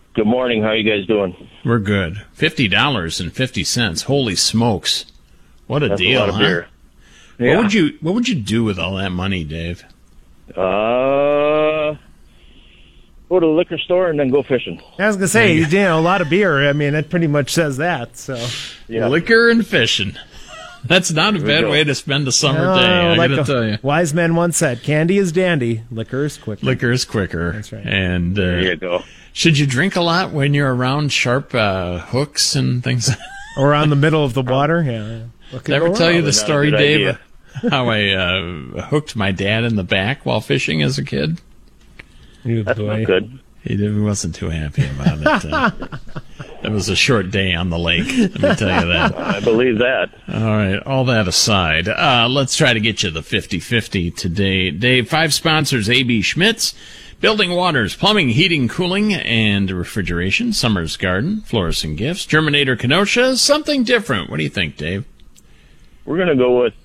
Good morning. How you guys doing? We're good. $50.50. Holy smokes. What a That's deal, a lot of beer. What would you do with all that money, Dave? Go to the liquor store and then go fishing. I was going to say, a lot of beer. I mean, it pretty much says that. So, Yeah. Liquor and fishing. That's not a bad way to spend a summer day, I gotta tell you. Wise men once said, candy is dandy, liquor is quicker. Liquor is quicker. That's right. And There you go. should you drink a lot when you're around sharp hooks and things? Or on the middle of the water? Yeah. Did I ever tell you the Probably not a story, good Dave, idea. how I hooked my dad in the back while fishing as a kid? That's not good. He wasn't too happy about it. It was a short day on the lake, let me tell you that. I believe that. All right, all that aside, let's try to get you the 50-50 today. Dave, 5 sponsors: A.B. Schmitz, Building Waters, Plumbing, Heating, Cooling, and Refrigeration, Summers Garden, Florissant Gifts, Germinator Kenosha, something different. What do you think, Dave? We're going to go with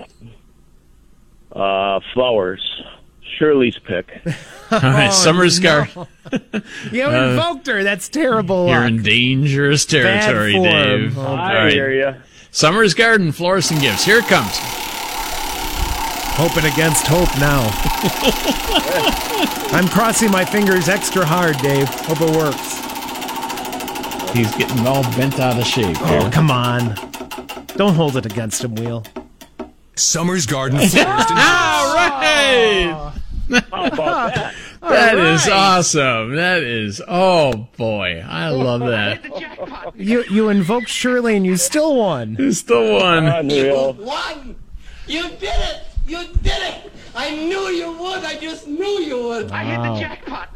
flowers. Shirley's pick. All right, Summers Garden. You invoked her. That's terrible. You're in dangerous territory, Bad form. Dave. Oh, All I right. hear you. Summers Garden, Florissant Gifts. Here it comes. Hoping against hope now. I'm crossing my fingers extra hard, Dave. Hope it works. He's getting all bent out of shape here. Oh, come on. Don't hold it against him, Wheel. Summers Garden Florist and All right. How about that? That is awesome. That is, oh boy, I love that. You invoked Shirley and you still won. It's the one. Unreal. Won! You did it! You did it! I knew you would! I just knew you would! I hit the jackpot!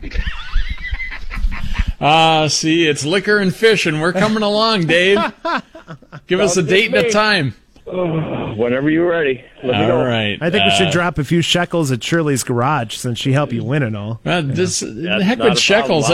See, it's liquor and fish, and we're coming along, Dave. Give us a date and a time. Whenever you're ready. Let me know. All right. I think we should drop a few shekels at Shirley's garage since she helped you win it all. Well, this, That's heck not with a shekels. problem.